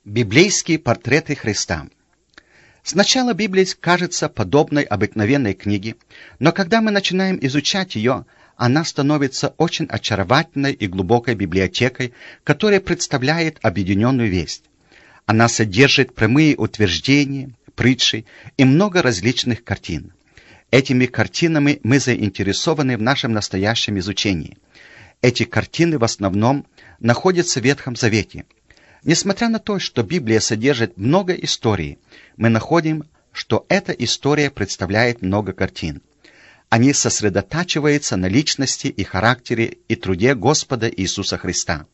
Библейские портреты Христа. Сначала Библия кажется подобной обыкновенной книге, но когда мы начинаем изучать ее, она становится очень очаровательной и глубокой библиотекой, которая представляет объединенную весть. Она содержит прямые утверждения, притчи и много различных картин. Этими картинами мы заинтересованы в нашем настоящем изучении. Эти картины в основном находятся в Ветхом Завете. Несмотря на то, что Библия содержит много историй, мы находим, что эта история представляет много картин. Они сосредотачиваются на личности и характере и труде Господа Иисуса Христа.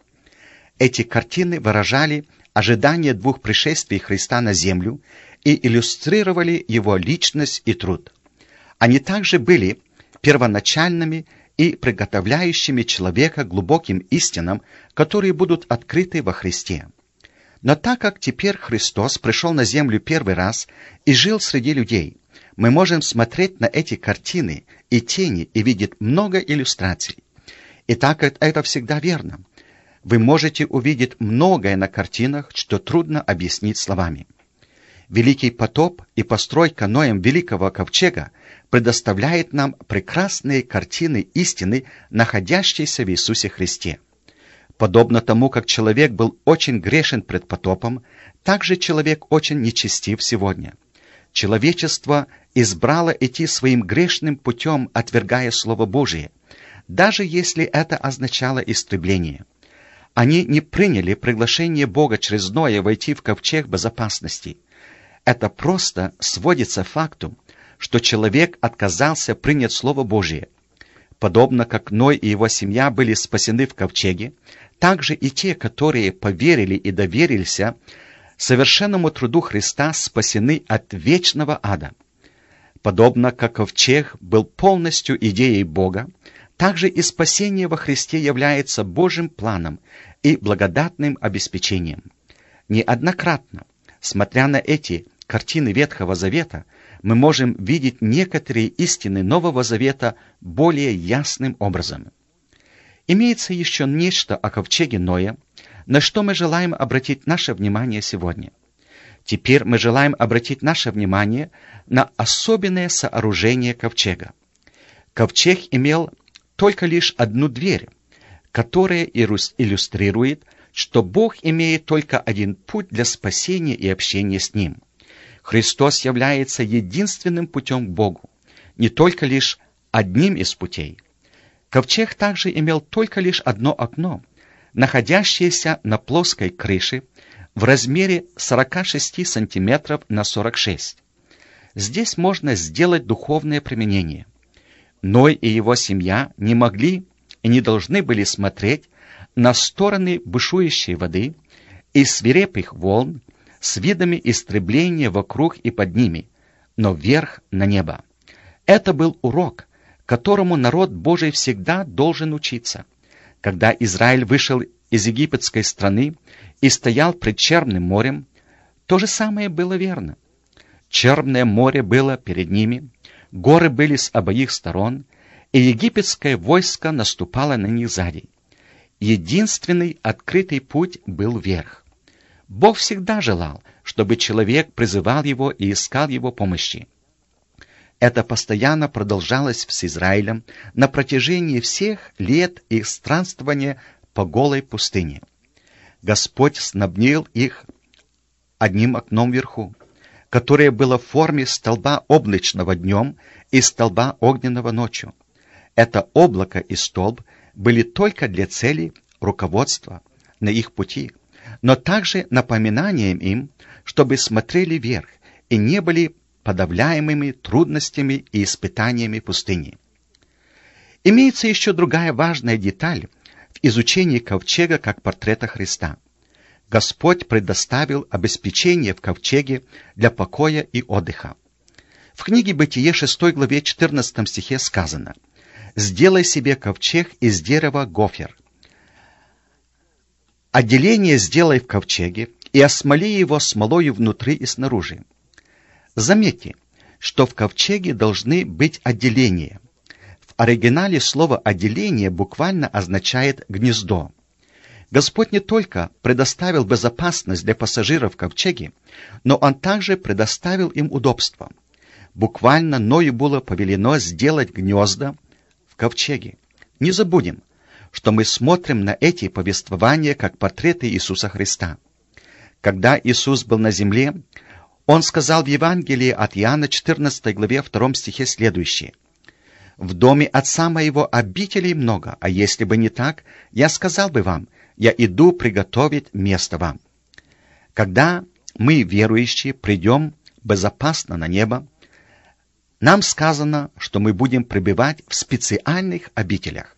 Эти картины выражали ожидание двух пришествий Христа на землю и иллюстрировали его личность и труд. Они также были первоначальными и приготовляющими человека к глубоким истинам, которые будут открыты во Христе. Но так как теперь Христос пришел на землю первый раз и жил среди людей, мы можем смотреть на эти картины и тени и видеть много иллюстраций. И так это всегда верно. Вы можете увидеть многое на картинах, что трудно объяснить словами. Великий потоп и постройка Ноем великого ковчега предоставляет нам прекрасные картины истины, находящиеся в Иисусе Христе. Подобно тому, как человек был очень грешен пред потопом, так же человек очень нечестив сегодня. Человечество избрало идти своим грешным путем, отвергая Слово Божие, даже если это означало истребление. Они не приняли приглашение Бога через Ноя войти в ковчег безопасности. Это просто сводится к факту, что человек отказался принять Слово Божие. Подобно как Ной и его семья были спасены в ковчеге, так же и те, которые поверили и доверились совершенному труду Христа, спасены от вечного ада. Подобно как ковчег был полностью идеей Бога, так же и спасение во Христе является Божьим планом и благодатным обеспечением. Неоднократно, смотря на эти картины Ветхого Завета, мы можем видеть некоторые истины Нового Завета более ясным образом. Имеется еще нечто о ковчеге Ноя, на что мы желаем обратить наше внимание сегодня. Теперь мы желаем обратить наше внимание на особенное сооружение ковчега. Ковчег имел только лишь одну дверь, которая иллюстрирует, что Бог имеет только один путь для спасения и общения с Ним. Христос является единственным путем к Богу, не только лишь одним из путей. Ковчег также имел только лишь одно окно, находящееся на плоской крыше в размере 46 сантиметров на 46. Здесь можно сделать духовное применение. Ной и его семья не могли и не должны были смотреть на стороны бушующей воды и свирепых волн с видами истребления вокруг и под ними, но вверх на небо. Это был урок, которому народ Божий всегда должен учиться. Когда Израиль вышел из египетской страны и стоял пред Черным морем, то же самое было верно. Черное море было перед ними, горы были с обоих сторон, и египетское войско наступало на них сзади. Единственный открытый путь был вверх. Бог всегда желал, чтобы человек призывал его и искал его помощи. Это постоянно продолжалось с Израилем на протяжении всех лет их странствования по голой пустыне. Господь снабдил их одним окном вверху, которое было в форме столба облачного днем и столба огненного ночью. Это облако и столб были только для цели руководства на их пути, но также напоминанием им, чтобы смотрели вверх и не были подавляемыми трудностями и испытаниями пустыни. Имеется еще другая важная деталь в изучении ковчега как портрета Христа. Господь предоставил обеспечение в ковчеге для покоя и отдыха. В книге Бытие 6 главе 14 стихе сказано: «Сделай себе ковчег из дерева гофер. Отделение сделай в ковчеге и осмоли его смолою внутри и снаружи». Заметьте, что в ковчеге должны быть отделения. В оригинале слово «отделение» буквально означает «гнездо». Господь не только предоставил безопасность для пассажиров в ковчеге, но Он также предоставил им удобство. Буквально Ною было повелено сделать гнезда в ковчеге. Не забудем, что мы смотрим на эти повествования как портреты Иисуса Христа. Когда Иисус был на земле, Он сказал в Евангелии от Иоанна 14 главе 2 стихе следующее: «В доме Отца Моего обителей много, а если бы не так, я сказал бы вам, я иду приготовить место вам». Когда мы, верующие, придем безопасно на небо, нам сказано, что мы будем пребывать в специальных обителях.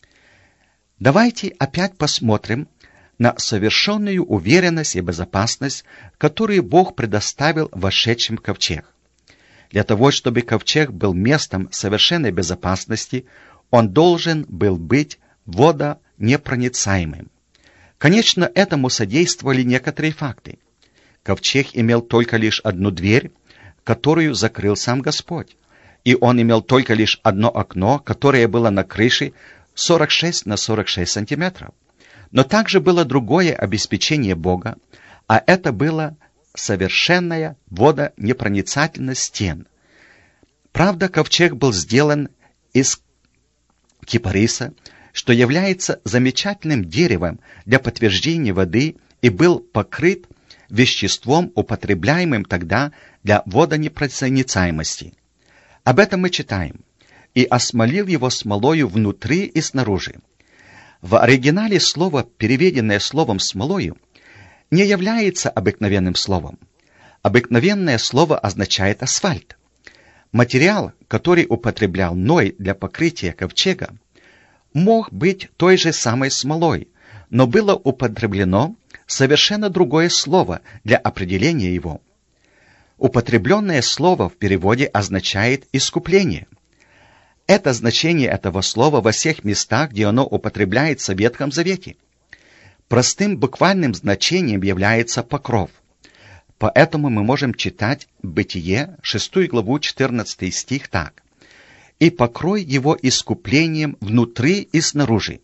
Давайте опять посмотрим на совершенную уверенность и безопасность, которую Бог предоставил вошедшим в ковчег. Для того, чтобы ковчег был местом совершенной безопасности, он должен был быть водонепроницаемым. Конечно, этому содействовали некоторые факты. Ковчег имел только лишь одну дверь, которую закрыл сам Господь, и он имел только лишь одно окно, которое было на крыше 46 на 46 сантиметров. Но также было другое обеспечение Бога, а это была совершенная водонепроницательность стен. Правда, ковчег был сделан из кипариса, что является замечательным деревом для подтверждения воды, и был покрыт веществом, употребляемым тогда для водонепроницаемости. Об этом мы читаем: «И осмолил его смолою внутри и снаружи». В оригинале слово, переведенное словом «смолою», не является обыкновенным словом. Обыкновенное слово означает асфальт. Материал, который употреблял Ной для покрытия ковчега, мог быть той же самой смолой, но было употреблено совершенно другое слово для определения его. Употребленное слово в переводе означает «искупление». Это значение этого слова во всех местах, где оно употребляется в Ветхом Завете. Простым буквальным значением является покров. Поэтому мы можем читать Бытие, 6 главу, 14 стих так: «И покрой его искуплением внутри и снаружи».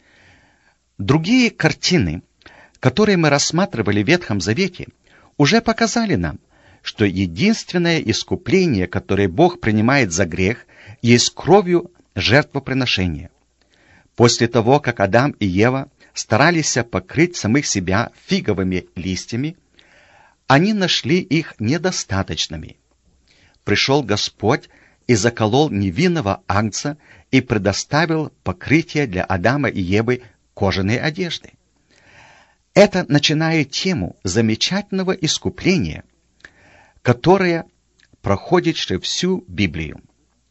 Другие картины, которые мы рассматривали в Ветхом Завете, уже показали нам, что единственное искупление, которое Бог принимает за грех, есть кровью жертвоприношения. После того, как Адам и Ева старались покрыть самих себя фиговыми листьями, они нашли их недостаточными. Пришел Господь и заколол невинного агнца и предоставил покрытие для Адама и Евы кожаной одежды. Это начинает тему замечательного искупления, которое проходит через всю Библию.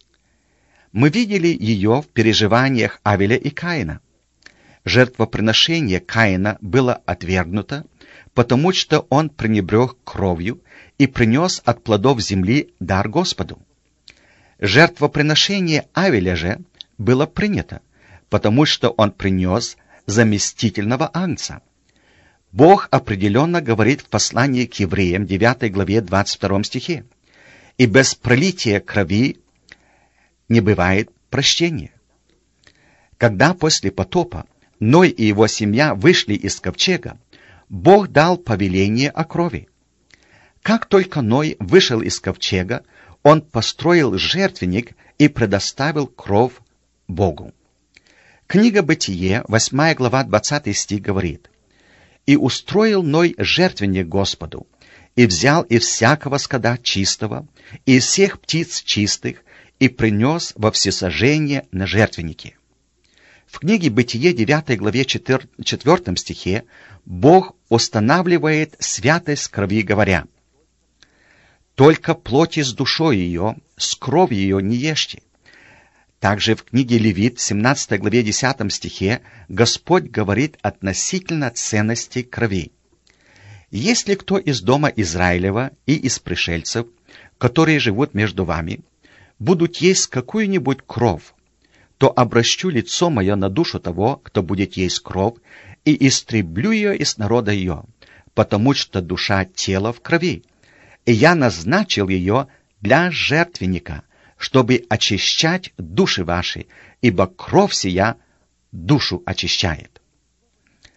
Мы видели ее в переживаниях Авеля и Каина. Жертвоприношение Каина было отвергнуто, потому что он пренебрег кровью и принес от плодов земли дар Господу. Жертвоприношение Авеля же было принято, потому что он принес заместительного агнца. Бог определенно говорит в послании к евреям, 9 главе, 22 стихе: «И без пролития крови не бывает прощения». Когда после потопа Ной и его семья вышли из ковчега, Бог дал повеление о крови. Как только Ной вышел из ковчега, он построил жертвенник и предоставил кровь Богу. Книга Бытие, 8 глава, 20 стих говорит: «И устроил Ной жертвенник Господу, и взял из всякого скота чистого, и из всех птиц чистых, и принес во всесожжение на жертвеннике». В книге Бытие, 9 главе, 4 стихе, Бог устанавливает святость крови, говоря: «Только плоти с душой ее, с кровью ее не ешьте». Также в книге Левит, 17 главе, 10 стихе, Господь говорит относительно ценности крови: «Если кто из дома Израилева и из пришельцев, которые живут между вами, будут есть какую-нибудь кровь, то обращу лицо мое на душу того, кто будет есть кровь, и истреблю ее из народа ее, потому что душа тела в крови, и я назначил ее для жертвенника, чтобы очищать души ваши, ибо кровь сия душу очищает».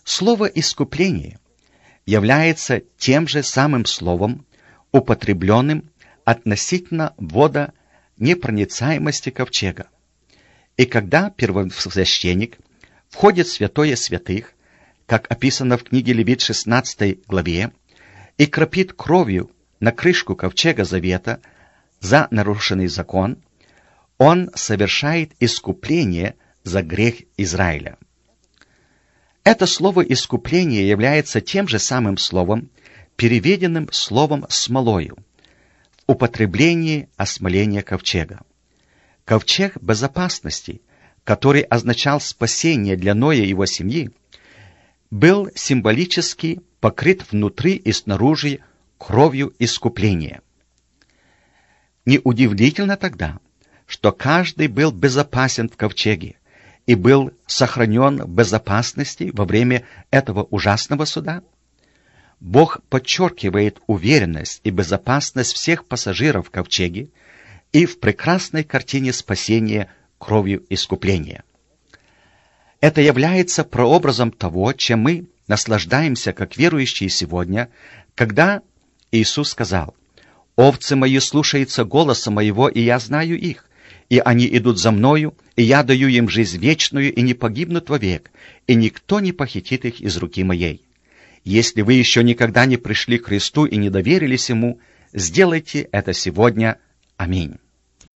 Слово «искупление» является тем же самым словом, употребленным относительно водонепроницаемости ковчега. И когда первосвященник входит в святое святых, как описано в книге Левит 16 главе, и кропит кровью на крышку ковчега завета за нарушенный закон, он совершает искупление за грех Израиля. Это слово «искупление» является тем же самым словом, переведенным словом «смолою» в употреблении осмоления ковчега. Ковчег безопасности, который означал спасение для Ноя и его семьи, был символически покрыт внутри и снаружи кровью искупления. Неудивительно тогда, что каждый был безопасен в ковчеге и был сохранен в безопасности во время этого ужасного суда. Бог подчеркивает уверенность и безопасность всех пассажиров в ковчеге и в прекрасной картине спасения кровью искупления. Это является прообразом того, чем мы наслаждаемся как верующие сегодня, когда Иисус сказал: «Овцы мои слушаются голоса моего, и я знаю их, и они идут за мною, и я даю им жизнь вечную, и не погибнут вовек, и никто не похитит их из руки моей. Если вы еще никогда не пришли к Христу и не доверились Ему, сделайте это сегодня. Аминь».